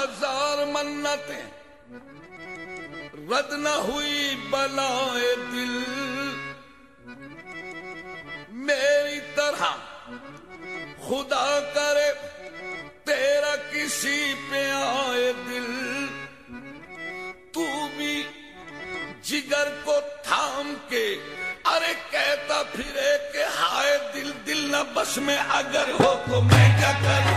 हजार मन्नतें रद न हुई बलाए दिल, मेरी तरह खुदा करे तेरा किसी पे आए दिल। तू भी जिगर को थाम के अरे कहता फिरे के हाय दिल, दिल न बस में अगर हो तो मैं क्या करूं।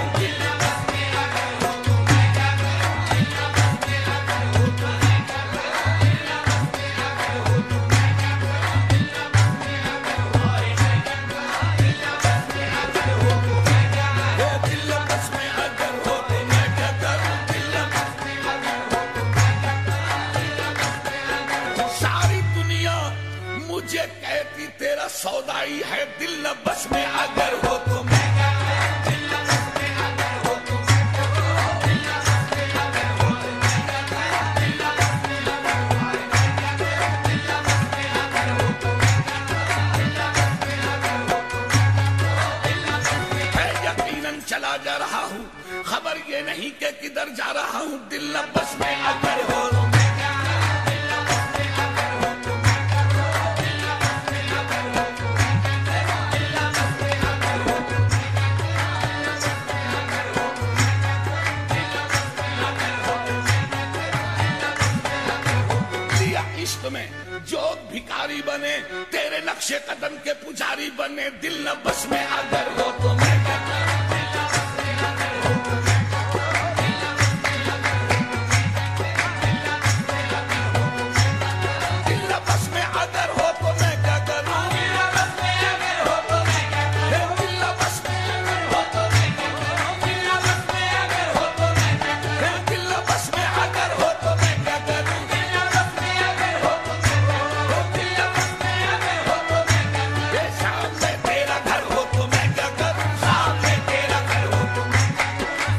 मुझे कहती तेरा सौदाई है दिल न बस में अगर हो तो मैं क्या करूं। दिल न बस में अगर हो तो मैं क्या करूं। दिल न बस में अगर हो तो मैं क्या करूं। दिल न बस में अगर हो तो मैं क्या करूं। दिल न बस में अगर हो तो मैं क्या करूं। दिल न बस में अगर हो तो मैं क्या करूं। दिल न बस में मैं यकीनन चला जा रहा हूँ, खबर ये नहीं कि किधर जा रहा हूँ। दिल न बस में अगर हो तो मैं क्या करूं। दिल न बस में अगर हो तो मैं क्या करूं। दिल न बस में अगर हो तो मैं क्या करूं। दिल न बस में अगर हो तो मैं क्या करूं। दिल न बस में अगर हो तो मैं क्या करूं। दिल न बस में अगर हो तो मैं क्या करूं। दिल न बस में अगर हो तो लिया इश्क में जो भिखारी बने तेरे नक्शे कदम के पुजारी बने। दिल न बस में अगर हो तो मैं क्या करूं। दिल न बस में अगर हो तो मैं क्या करूं। दिल न बस में अगर हो तो मैं क्या करूं। दिल न बस में अगर हो तो मैं क्या करूं। दिल न बस में अगर हो तो मैं क्या करूं। दिल न बस में अगर हो तो मैं क्या करूं। दिल न बस में अगर हो तो मैं क्या करूं। दिल न बस में अगर हो तो मैं क्या करूं। दिल न बस में अगर हो तो मैं क्या करूं। दिल न बस में अगर हो तो मैं क्या करूं। सामने तेरा घर हो तो मैं क्या करूं। सामने तेरा घर हो तो मैं क्या करूं।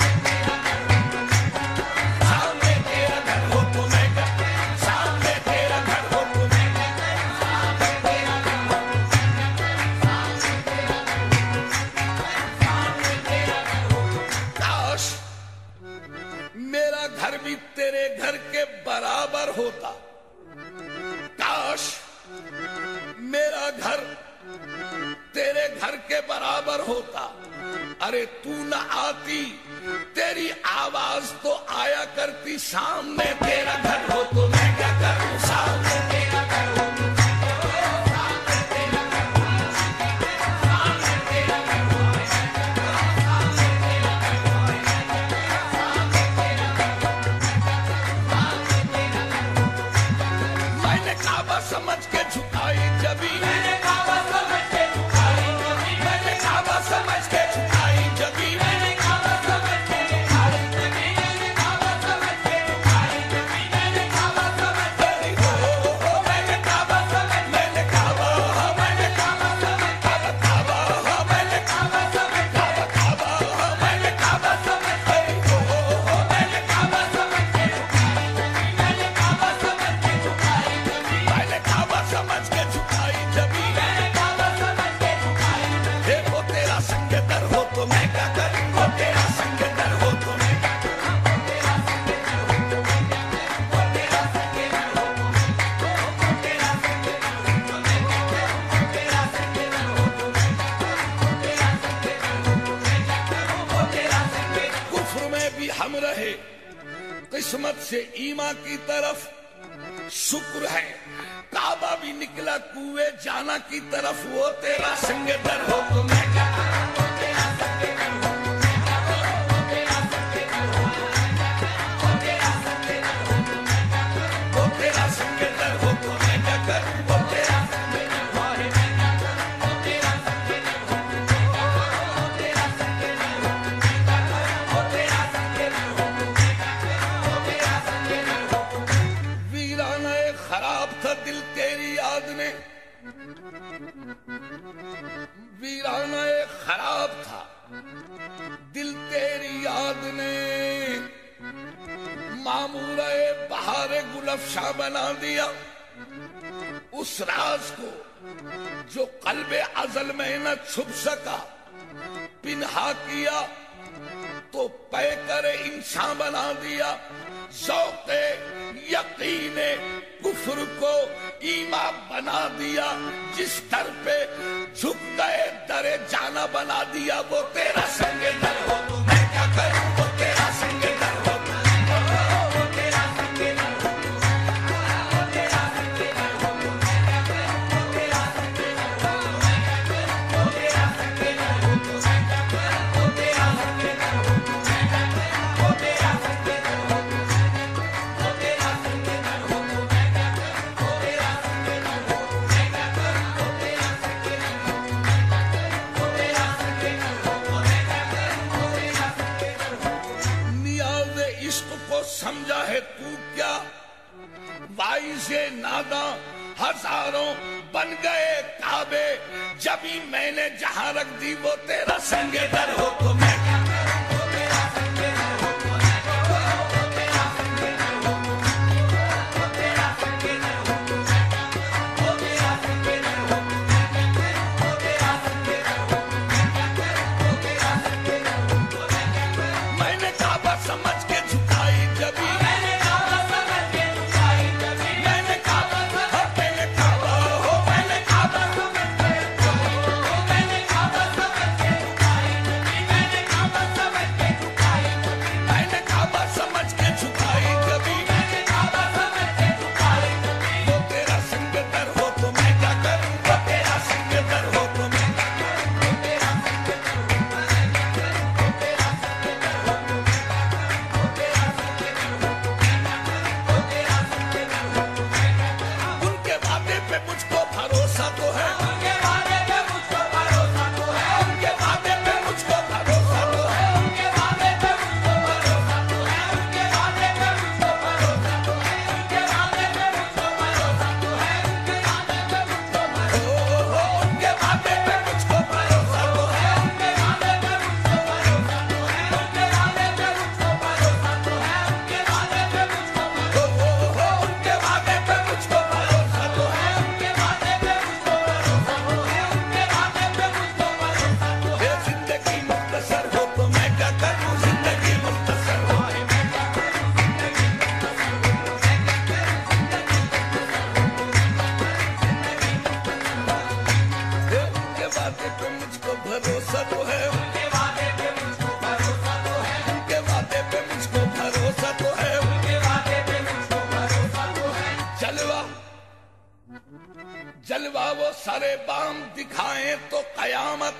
सामने तेरा घर हो तो मैं क्या करूं। सामने तेरा घर हो तो मैं क्या करूं। सामने तेरा घर हो तो मैं क्या करूं। सामने तेरा घर हो तो काश मेरा घर भी तेरे घर के बराबर होता। काश मेरा घर तेरे घर के बराबर होता। अरे तू न आती तेरी आवाज तो आया करती। सामने तेरा घर हो तो मैं क्या करूं। सामने तेरा घर हो तो मैं क्या करूं। सामने तेरा घर हो तो मैं क्या करूं। सामने तेरा घर हो तो मैं क्या करूं। सामने तेरा घर हो तो मैं क्या करूं। सामने तेरा घर हो तो मैं क्या करूं। सामने तेरा घर हो तो मैं क्या करूं। मैंने काबा समझ के झुकाई जबी। मैंने काबा समझ के झुकाई जबी। मैंने काबा समझ के झुकाई जबी। मैंने काबा समझ के झुकाई जबी। मैंने काबा समझ के झुकाई जबी। मैंने काबा समझ के हो मैंने काबा समझ मैंने काबा मैंने काबा समझ काबा काबा मैंने काबा समझ काबा काबा मैंने काबा समझ हो मैंने काबा समझ के झुकाई जबी। मैंने काबा समझ के झुकाई जबी। मैंने काबा समझ के झुकाई जबी। मैंने काबा समझ के झुकाई जबी। वो तेरा संग दर हो तो मैं क्या करूं। वो तेरा संग दर हो तो मैं क्या करूं। वो तेरा संग दर हो तो मैं क्या करूं। वो तेरा संग दर हो तो मैं क्या करूं। वो तेरा संग दर हो तो मैं क्या करूं। वो तेरा संग दर हो तो मैं क्या करूं। वो तेरा संग दर हो तो मैं क्या करूं। वो तेरा संग कुफ्र में भी हम रहे किस्मत से ईमा की तरफ। शुक्र है काबा भी निकला कुएं जाना की तरफ। वो तेरा संग दर हो तो मैं क्या करूं। वो तेरा संग दर हो तो मैं क्या करूं। वो तेरा संग दर हो तो मैं क्या करूं। वो तेरा संग दर हो तो मैं क्या करूं। वो तेरा संग दर हो तो मैं क्या करूं। वो तेरा संग दर हो तो मैं क्या करूं। वो तेरा संग दर हो तो मैं क्या करूं। वो तेरा संग दर हो तो मैं क्या करूं। वो तेरा संग दर हो तो मैं क्या करूं। वो तेरा संग दर हो तो वीराना खराब था दिल तेरी याद ने। वीराना खराब था दिल तेरी याद ने। मामूरा बहार गुलफशा बना दिया। उस राज को जो कल्बे अजल में न छुप सका पिन्हा किया। तो पै करे इंसान बना दिया। शौक़े यकीने कुफ्र को ईमान बना दिया। जिस दर पे झुक गए दरे जाना बना दिया। वो तेरा संग दर हो तो मैं क्या करूं, वो तेरा संग दर हो तो वो तेरा संग दर हो तो वो तेरा संग दर हो तो मैं क्या करूं, वो तेरा संग दर हो तो मैं क्या करूं, वो तेरा संग दर हो तो मैं क्या करूं, वो तेरा संग दर हो तो मैं क्या करूं, वो तेरा संग दर हो तो वो तेरा संग दर हो तो मैं क्या करूं, वो तेरा संग दर हो तो मैं क्या करूं, वो तेरा संग दर हो तो मैं क्या करूं, वो तेरा संग दर हो तो मैं क्या करूं, वो तेरा संग दर हो तो। नियाज़े इश्क को समझा है तू क्या, वाइज़े नादा हजारों बन गए काबे। जब ही मैंने जहां रख दी वो तेरा संग दर हो तो मैं क्या करूं, वो तेरा संग दर हो तो मैं क्या करूं, वो तेरा संग दर हो तो वो तेरा संग दर हो तो मैं क्या करूं, वो तेरा संग दर हो तो मैं क्या करूं, वो तेरा संग दर हो तो मैं क्या करूं, वो तेरा संग दर हो तो मैं क्या करूं। मैंने काबा समझ के झुकाई जब ही, मैंने काबा समझ के झुकाई जब ही, मैंने काबा हो मैंने काबा हो मैंने काबा समझ के हो मैंने काबा समझ के झुकाई जब ही, मैंने काबा समझ के झुकाई जब ही, मैंने काबा समझ के झुकाई जब ही, मैंने काबा समझ के झुकाई जब ही। वो तेरा संग दर हो तो मैं क्या करूं, वो तेरा संग दर हो तो मैं क्या करूं, वो तेरा संग दर हो तो मैं क्या करूं, वो तेरा संग दर हो तो मैं क्या करूं, वो तेरा संग दर हो तो मैं क्या करूं, वो तेरा संग दर हो तो मैं क्या करूं। उनके वादे पे मुझको भरोसा तो है, उनके वादे पे मुझको भरोसा तो है, उनके वादे पे मुझको भरोसा तो है, उनके वादे पे मुझको भरोसा तो है, उनके वादे पे मुझको भरोसा तो है, उनके वादे पे मुझको भरोसा तो है, उनके वादे पे मुझको भरोसा उनके वादे पे मुझको भरोसा तो है, उनके वादे पे मुझको भरोसा तो है, उनके वादे पे मुझको भरोसा तो है, उनके वादे पे मुझको उनके वादे पे मुझको भरोसा तो है, उनके वादे पे मुझको भरोसा तो है, उनके वादे पे मुझको भरोसा तो है। जिंदगी मुख्तसर हो तो मैं क्या करूं, जिंदगी मुख्तसर हो मैं क्या करूं, जिंदगी मुख्तसर हो तो मैं क्या करूं, जिंदगी मुख्तसर हो तो मैं क्या करूं, जिंदगी मुख्तसर हो। उनके वादे पे मुझको भरोसा तो है, उनके वादे पे मुझको भरोसा तो है, उनके वादे पे मुझको भरोसा तो है, उनके वादे पे मुझको भरोसा तो है। जलवा जलवा वो सारे बाम दिखाएं तो कयामत,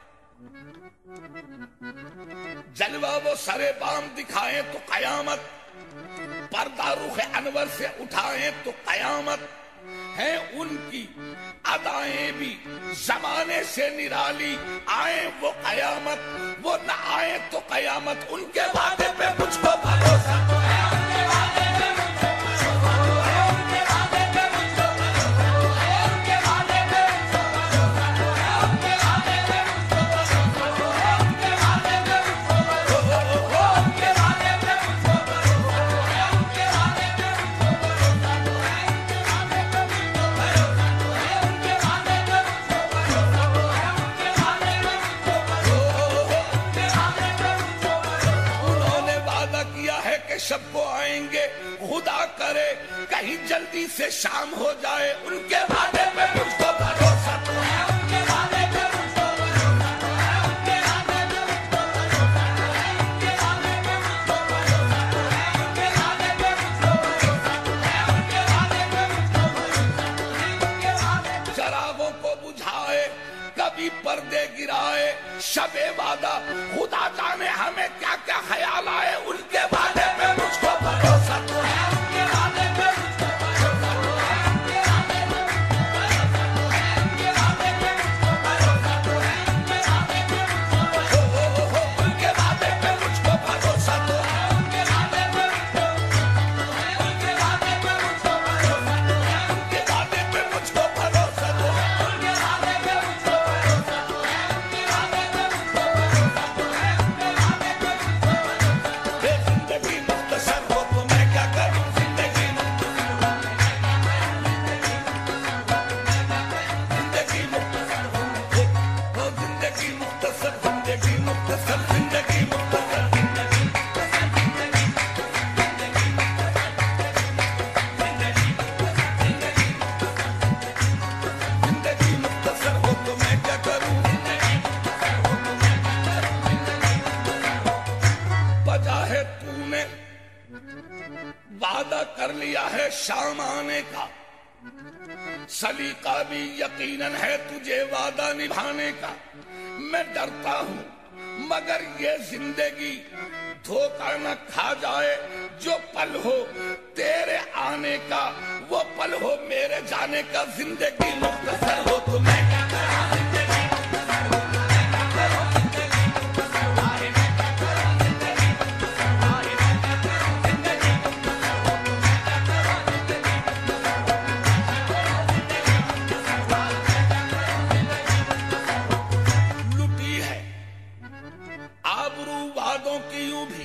जलवा वो सारे बाम दिखाएं तो कयामत, पर्दा रुख अनवर से उठाएं तो कयामत है। उनकी अदाएं भी जमाने से निराली, आए वो कयामत, वो न आए तो कयामत। उनके वादे पे मुझको भरोसा तो है, उनके वादे पे मुझको भरोसा तो है, उनके वादे पे मुझको भरोसा तो है, उनके वादे पे मुझको भरोसा तो है, उनके वादे पे मुझको भरोसा तो है, उनके वादे पे मुझको भरोसा तो है, उनके वादे पे मुझको भरोसा तो है, उनके वादे पे मुझको भरोसा तो है, उनके वादे पे मुझको भरोसा तो है, उनके वादे पे मुझको भरोसा तो है, उनके वादे पे मुझको भरोसा उनके वादे पे मुझको भरोसा। उन्होंने वादा किया है कि शब को आएंगे, खुदा करे कहीं जल्दी से शाम हो जाए। उनके वादे पे मुझको भरोसा तो है, उनके वादे पे मुझको भरोसा तो है, उनके वादे पे मुझको भरोसा तो है, उनके वादे पे मुझको भरोसा तो है, उनके वादे पे मुझको भरोसा तो है, उनके वादे पे मुझको भरोसा तो है, उनके वादे। चरागों को बुझाए कभी पर्दे गिराए, शबे वादा खुदा जाने हमें क्या क्या ख्याल आए। उनके वादे पे मुझको भरोसा तो है, उनके वादे पे मुझको भरोसा तो है, उनके वादे पे मुझको भरोसा तो है, उनके वादे पे मुझको भरोसा तो है, उनके वादे पे मुझको भरोसा उनके वादे पे मुझको भरोसा तो है, उनके वादे पे मुझको भरोसा तो है, उनके वादे पे मुझको भरोसा तो है, उनके वादे पे मुझको भरोसा तो है, उनके वादे पे मुझको भरोसा तो है, उनके वादे पे मुझको भरोसा तो है। वजह है तूने वादा कर लिया है शाम आने का, सलीका भी यकीनन है तुझे वादा निभाने का। मैं डरता हूँ मगर ये जिंदगी धोखा न खा जाए, जो पल हो तेरे आने का वो पल हो मेरे जाने का। जिंदगी मुख्तसर हो तो मैं क्या करा, जिंदगी मुख्तसर हो तो मैं क्या करूं, जिंदगी मुख्तसर हो, मैं क्या करूं, जिंदगी मुख्तसर हो, मैं क्या करूं, जिंदगी मुख्तसर हो तो मैं क्या करूं, जिंदगी मुख्तसर हो। लुटी है आबरू वादों की यूं भी,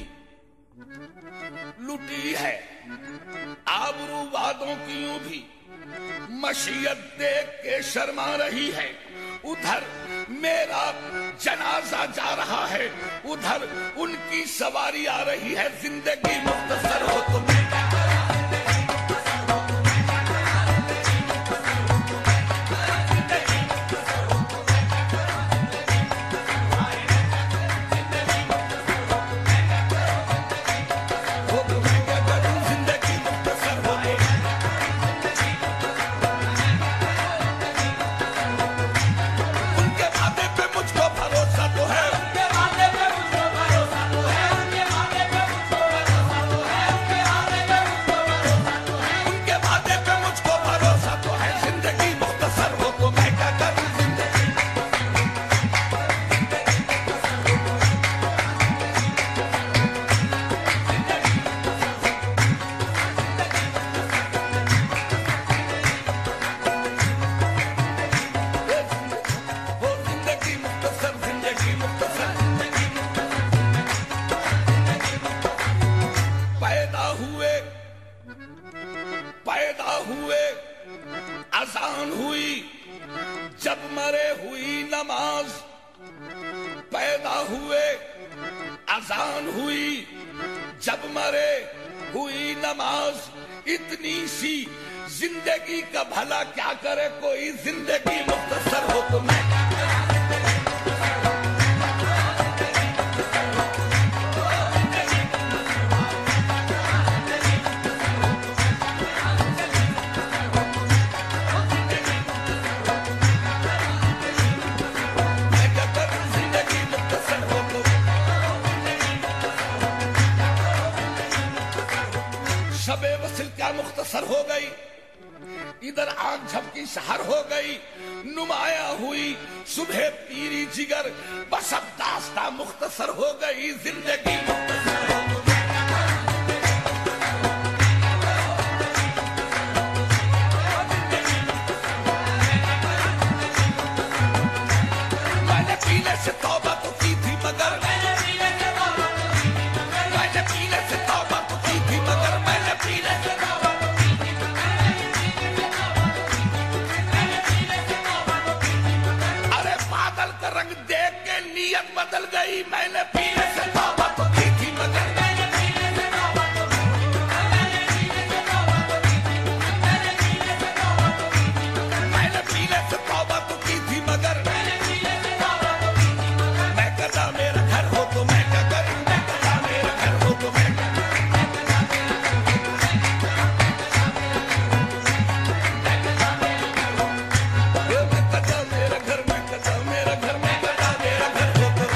लुटी है आबरू वादों की यूं भी, मशीयत देख के शर्मा रही है। उधर मेरा जनाजा जा रहा है, उधर उनकी सवारी आ रही है। जिंदगी मुख्तसर हो तो मैं क्या करूं, जिंदगी मुख्तसर हो तो मैं क्या करूं, जिंदगी मुख्तसर हो तो मैं क्या करूं, जिंदगी मुख्तसर हो तो मैं क्या करूं, जिंदगी मुख्तसर हो, जिंदगी मुख्तसर हो तो मैं क्या करूं, जिंदगी मुख्तसर हो तो मैं क्या करूं। उनके वादे पे मुझको भरोसा तो है, उनके वादे पे मुझको भरोसा तो है, उनके वादे पे मुझको भरोसा तो है, उनके वादे पे मुझको भरोसा तो है, उनके वादे पे मुझको भरोसा तो है। जिंदगी मुख्तसर हो तो मैं क्या करूं, जिंदगी हो, जिंदगी मुख्तसर, जिंदगी मुख्तसर, जिंदगी पैदा हुए अजान हुई, जब मरे हुई नमाज। पैदा हुए अजान हुई, जब मरे हुई नमाज। इतनी सी जिंदगी का भला क्या करे कोई, जिंदगी मुख्तसर हो तो मैं क्या करूं, जिंदगी मुख्तसर हो, जिंदगी मुख्तसर हो, जिंदगी मुख्तसर हो, जिंदगी मुख्तसर हो तो मैं क्या करूं, जिंदगी मुख्तसर हो तो मैं क्या करूं, जिंदगी मुख्तसर हो तो मैं क्या करूं, जिंदगी मुख्तसर हो, मैं क्या करूं, जिंदगी मुख्तसर हो तो मैं क्या करूं, जिंदगी मुख्तसर हो, जिंदगी मुख्तसर हो। शबे वसिल क्या मुख्तसर हो गई, इधर आग झपकी शहर हो गई। नुमाया हुई सुबह पीरी जिगर, बस अब दास्ता मुख्तसर हो गई। जिंदगी मुख्तसर हो तो मैं क्या करूं, जिंदगी मुख्तसर हो तो मैं क्या करूं, जिंदगी मुख्तसर हो तो मैं क्या करूं, जिंदगी मुख्तसर हो तो मैं क्या करूं, जिंदगी मुख्तसर हो तो मैं क्या करूं। मैंने पीने से तौबा तो की थी मगर, मैंने पीने से तौबा तो की थी मगर, मैंने पीने से तौबा तो की थी मगर, मैंने पीने से तौबा तो की थी मगर, अरे बादल का रंग देख के नियत बदल गई। मैंने पीने से तौबा तो की थी मगर, मैंने पीने से तौबा तो की थी मगर, मैंने पीने से तौबा तो की थी मगर, मैंने पीने से तौबा तो की थी मगर, मैंने पीने से तौबा तो की थी मगर, मैंने पीने से तौबा तो की थी मगर। मैं कदा मेरा घर हो तो मैं क्या करूं, मैं कदा मेरा घर हो तो मैं क्या करूं, मैं कदा मेरा घर हो तो मैं क्या करूं, मैं कदा मेरा घर हो तो मैं क्या करूं, मैं कदा मेरा घर हो, मैं कदा मेरा घर, मैं कदा मेरा घर, मैं कदा मेरा घर हो तो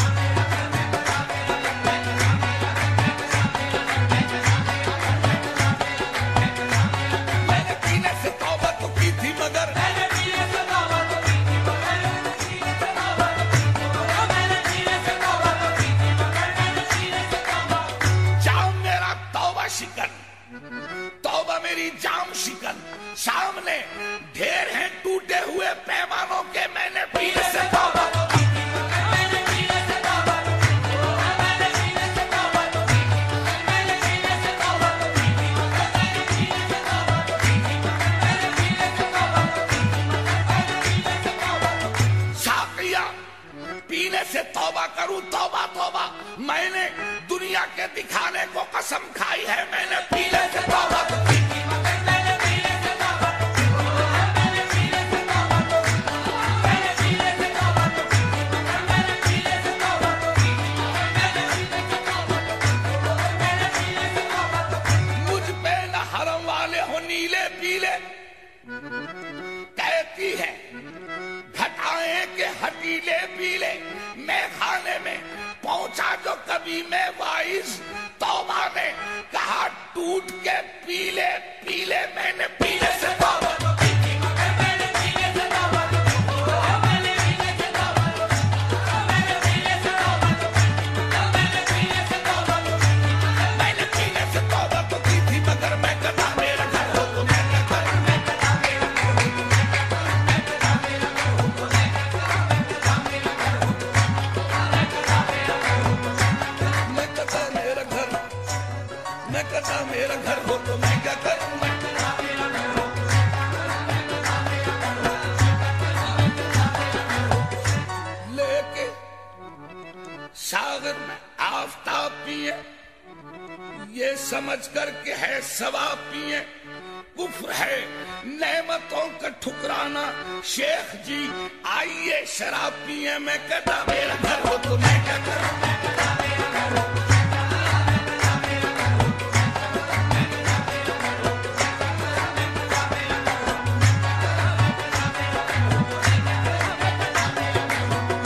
मैंने पीने से तौबा तो की थी मगर, मैंने पीने से तौबा तो की थी मगर, मैंने पीने से तौबा तो की थी मगर, मैंने पीने से तौबा तो की थी मगर, मैंने पीने से तौबा। जाम मेरा तौबा शिकन, तौबा मेरी जाम शिकन। सामने ढेर हैं टूटे हुए पैमानों के, मैंने पीने से तौबा तो की थी मगर, मैंने पीने से तौबा तो की थी मगर, मैंने पीने से तौबा तो की थी मगर, मैंने पीने से तौबा तो की थी मगर, मैंने पीने से तौबा तो की थी मगर, मैंने पीने से तौबा तो की थी मगर, मैंने पीने से तौबा तो की थी। साकिया पीने से तौबा करूं, तौबा तौबा। मैंने दुनिया के दिखाने को कसम खाई है, मैंने पीने से तौबा तो की थी मगर, मैंने पीने से तौबा तो की थी मगर, मैंने पीने से तौबा तो की थी मगर, मैंने पीने से तौबा तो की थी मगर, मैंने पीने से तौबा तो की थी मगर, मैंने पीने से तौबा तो की थी मगर। कहती है घटाएं के हटीले पीले, मैं खाने में पहुंचा जो कभी मैं वाइस, तौबा ने कहा टूट के पीले पीले, मैंने पीले से तौबा तो की थी मगर मैंने पीले से तौबा तो की थी, मैंने पीले से तौबा तो की थी, मैंने पीले से तौबा तो की थी, मैंने पीले से तौबा तो की थी, मैंने पीले से तौबा तो की थी मगर मैं कदा मेरा घर हो तो मैं क्या करूं, मैं कदा मेरा घर हो तो मैं क्या करूं, मैं कदा मेरा घर हो तो मैं क्या करूं, मैं कदा मेरा घर हो तो मैं कदा मेरा घर हो तो मैं कदा मेरा घर, मैं कदा मेरा घर हो तो मैं क्या करूं, मैं कदा मेरा घर हो तो मैं कदा मेरा घर हो, लेके सागर में आफताब पिए, ये समझ कर के है सवाब पिए, कुफ्र है नेमतों का ठुकराना, शेख जी आइए शराब पिए, मैं कदा मेरा घर हो तो मैं क्या करूं, मैं कदा मेरा घर हो तो मैं कदा मेरा घर हो तो मैं कदा मेरा घर हो तो मैं कदा मेरा घर हो तो मैं कदा मेरा घर हो तो मैं कदा मेरा घर हो तो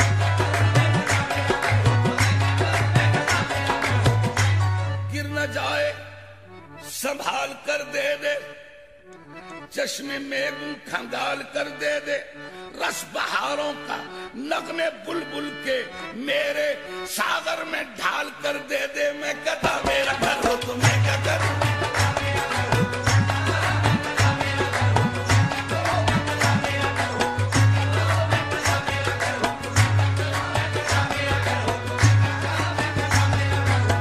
गिर न जाए संभाल कर दे दे, चश्मे में खंगाल कर दे दे, रस बहारों का नगमे बुलबुल के मेरे सागर में ढाल कर दे दे, मैं कदा मेरा घर हो तो मैं क्या करूं, मैं कदा मेरा घर हो तो मैं कदा मेरा घर हो तो मैं कदा मेरा घर हो तो मैं कदा मेरा घर हो तो मैं कदा मेरा घर हो तो मैं कदा मेरा घर हो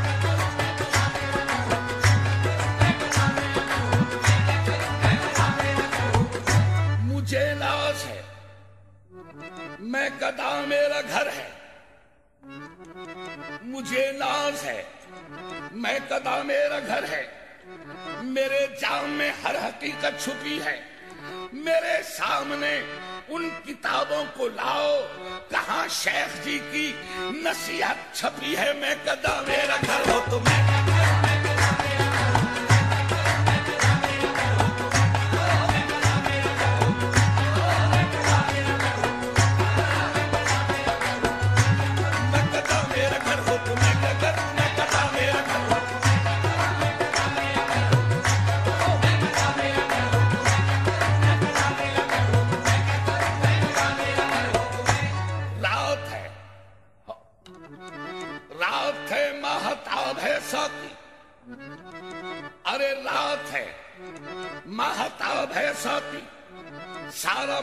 तो मुझे नाज है मैं कदा मेरा घर है, मुझे नाज है मैं कदा मेरा घर है, मेरे जाम में हर हकीकत छुपी है, मेरे सामने उन किताबों को लाओ कहां शेख जी की नसीहत छपी है, मैं कदा मेरा घर हो तो मैं अरे रात है महताब है साथी, सारा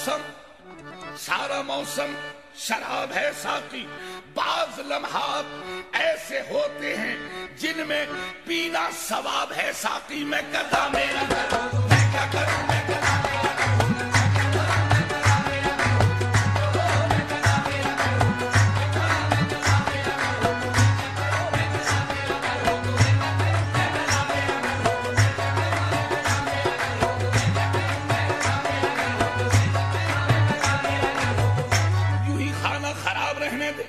मौसम शराब है साथी, बाज लम्हात ऐसे होते हैं जिनमें पीना सवाब है साथी, मैं कदा मेरा घर हो तो मैं क्या करूं, मैं कदा मेरा घर हो तो मैं कदा मेरा घर हो तो मैं कदा मेरा घर हो तो मैं कदा मेरा घर हो तो मैं कदा मेरा घर हो तो मैं कदा मेरा घर हो तो मैं कदा मेरा घर हो तो मैं कदा मेरा घर हो तो मैं कदा मेरा घर हो तो यूं ही खाना खराब रहने दे,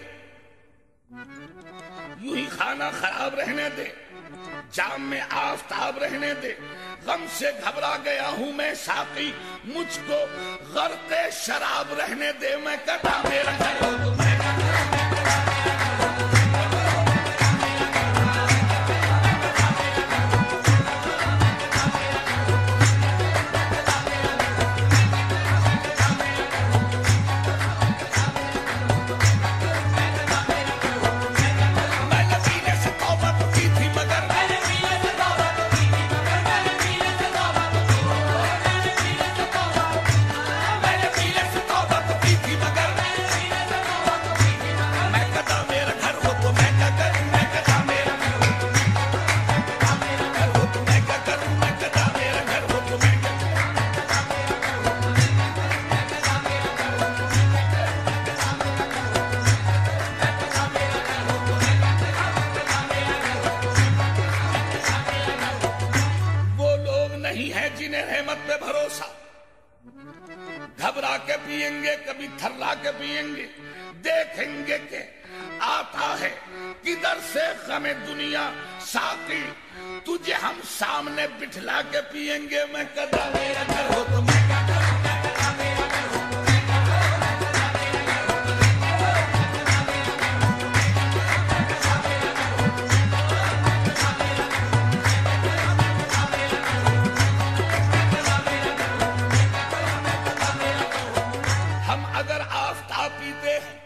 यूं ही खाना खराब रहने दे, जाम में आफताब रहने दे, गम से घबरा गया हूं मैं साकी, मुझको गर्क़े शराब रहने दे, मैं कदा मेरा घर हो तो मैं घबरा के पिएंगे कभी थर्रा के पिएंगे, देखेंगे कि आता है किधर से गमे दुनिया, साकी तुझे हम सामने बिठला के पिएंगे, मैं कदा मेरा घर हो तो मैं क्या करूं, मैं कदा मेरा घर हो तो मैं क्या करूं। हम अगर आफ्ताब पीते हैं,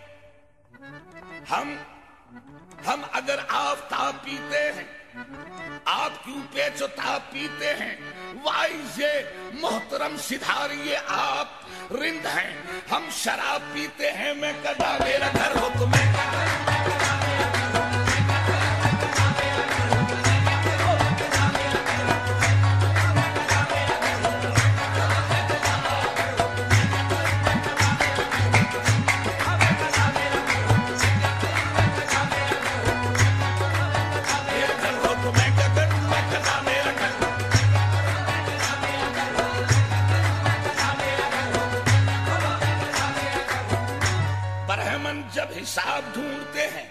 हम अगर आफ्ताब पीते हैं, आप क्यों पेचोताब पीते हैं? वाइजे मोहतरम सिधारिये आप रिंद हैं, हम शराब पीते हैं, मैं कदा मेरा घर हो तो मैं हिसाब ढूंढते हैं,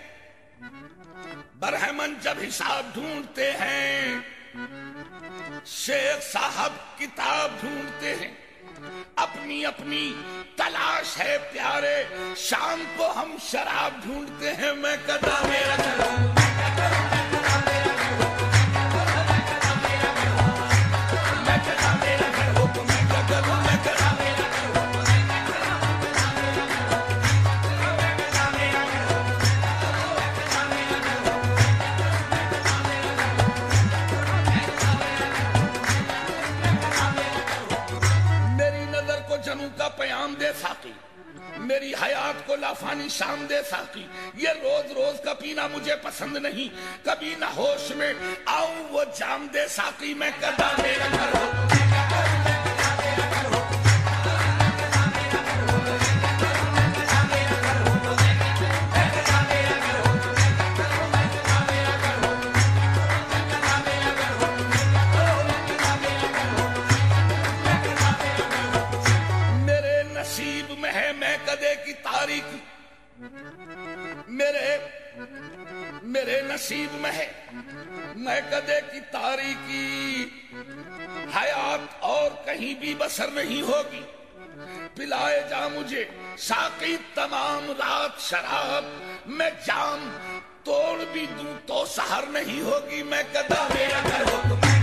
बरहमन जब हिसाब ढूंढते हैं, शेख साहब किताब ढूंढते हैं, अपनी अपनी तलाश है प्यारे, शाम को हम शराब ढूंढते हैं, मैं कदा मेरा घर हो तो मैं क्या करूं, मैं कदा मेरा घर हो। जनू का पयाम दे साकी, मेरी हयात को लाफानी शाम दे साकी, ये रोज रोज का पीना मुझे पसंद नहीं, कभी ना होश में आऊं वो जाम दे साकी, मैं कदा मेरा घर हो। मेरे नसीब में है मैं कदे की तारीकी, हयात और कहीं भी बसर नहीं होगी, पिलाए जा मुझे साकी तमाम रात शराब, मैं जाम तोड़ भी दूं तो सहर नहीं होगी, मैं कदा मेरा घर हो तो मैं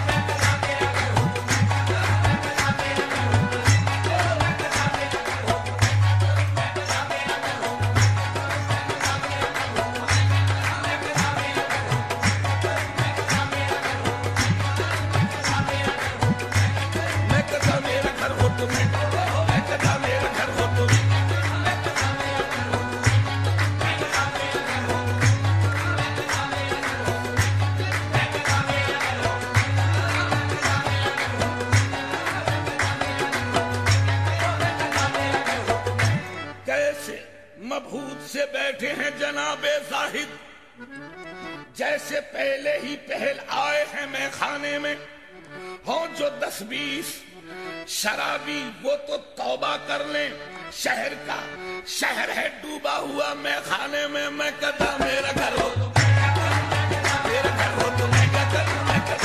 मबहूत से बैठे हैं जनाबे जाहिद, जैसे पहले ही पहल आए हैं मैं खाने में, हो जो 10-20 शराबी वो तो तौबा कर लें, शहर है डूबा हुआ मैं खाने में, मैं कदा मेरा घर हो तो मेरा घर हो तो मैं क्या करूं, मैं कदा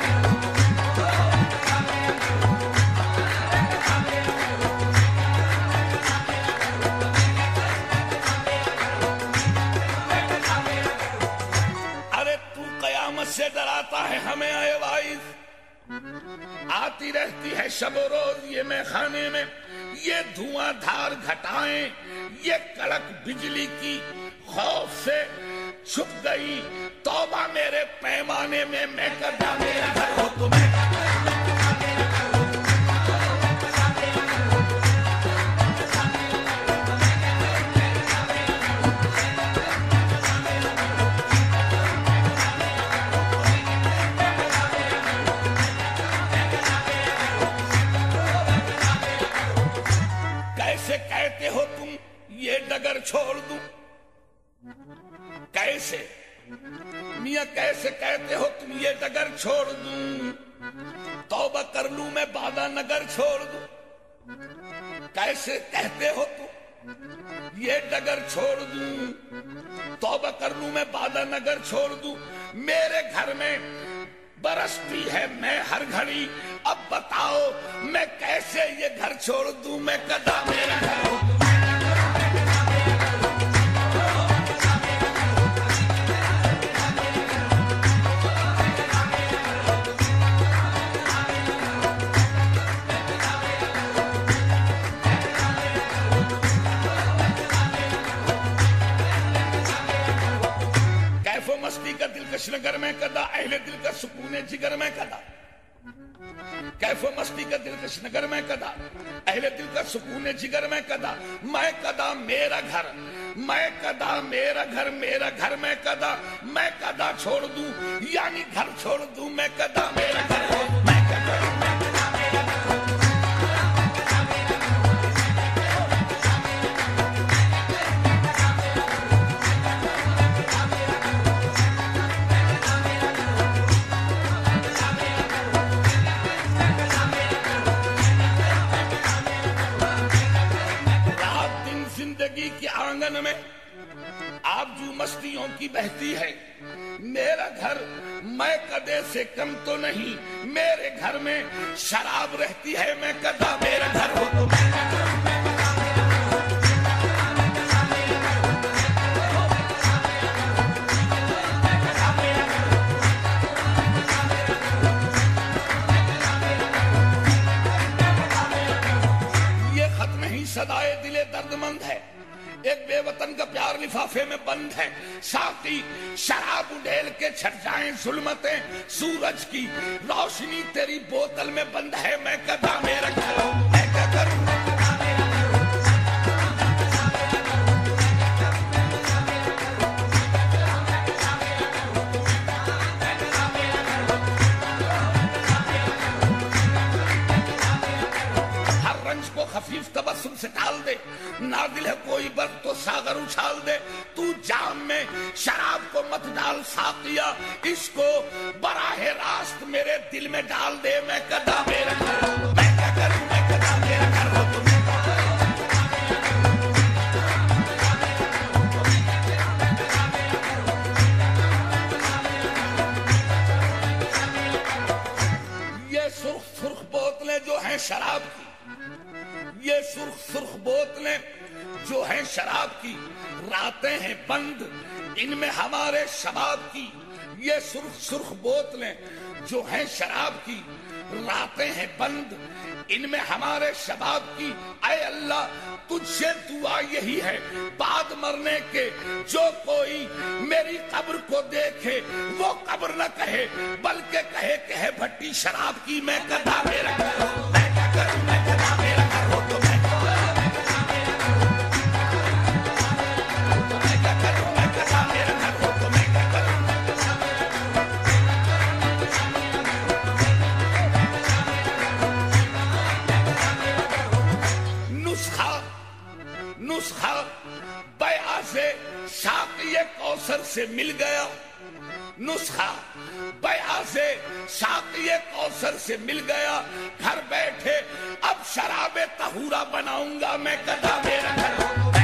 से डराता है हमें आए वाइज, आती रहती है शब रोज ये मैं खाने में, ये धुआंधार घटाएं, ये कड़क बिजली की खौफ से छुप गई तौबा मेरे पैमाने में, मैं कदा मेरा घर हो तो मैं कहते हो तुम ये डगर छोड़ दूं, कैसे मियां कैसे कहते हो तुम ये डगर छोड़ दूं, तौबा कर लूं मैं बादा नगर छोड़ दूं, कैसे कहते हो तुम ये डगर छोड़ दूं, तौबा कर लूं मैं बादा नगर छोड़ दूं, मेरे घर में बरसती है मैं हर घड़ी। अब बताओ मैं कैसे ये घर छोड़ दूं, मैं कदा मेरा घर हो। मस्ती का दिलकश नगर में कदा, अहले दिल का सुकून जिगर में कदा। कैफो मस्ती का दिलकश नगर में कदा, अहले दिल का सुकून जिगर में कदा। मैं कदा मेरा घर, मैं कदा मेरा घर, मेरा घर मैं कदा, मैं कदा छोड़ दूं, यानी घर छोड़ दूं, मैं कदा मेरा घर हो। मैं कदा की आंगन में आबजू मस्तियों की बहती है। मेरा घर मैं कदे से कम तो नहीं, मेरे घर में शराब रहती है, मैं कदा मेरा घर हो। तो ये खत नहीं सदाए दिले दर्दमंद है, एक बेवतन का प्यार लिफाफे में बंद है। साकी शराब उड़ेल के छट जाएं जुल्मतें, सूरज की रोशनी तेरी बोतल में बंद है, मैं कदा मेरा घर हो। मैं क्या करूं, खफीफ तबस्सुम से टाल दे, नादिल है कोई बर्फ तो सागर उछाल दे। तू जाम में शराब को मत डाल साकिया, इसको बराहे रास्त मेरे दिल में डाल दे, मैं कदा मेरा घर हो। मैं क्या करूं, मैं कदा मेरा घर हो। तुम ये सुर्ख सुर्ख बोतलें जो हैं शराब की, ये सुर्ख सुर्ख बोतलें जो हैं शराब की, रातें हैं बंद इनमें हमारे शबाब की। ये सुर्ख सुर्ख बोतलें जो हैं शराब की, रातें हैं बंद इनमें हमारे शबाब की। ऐ अल्लाह तुझसे दुआ यही है, बाद मरने के जो कोई मेरी कब्र को देखे वो कब्र न कहे, बल्कि कहे कि है भट्टी शराब की, मैं कदा मेरा घर हो। मैं क्या करूं, मैं कदा मेरा घर हो। तो मैं नुस्खा बया से साक़िए कौसर से मिल गया, नुस्खा बया से साक़िए कौसर से मिल गया। घर बैठे अब शराबे तहूरा बनाऊंगा, मैं कदा मेरा घर हो।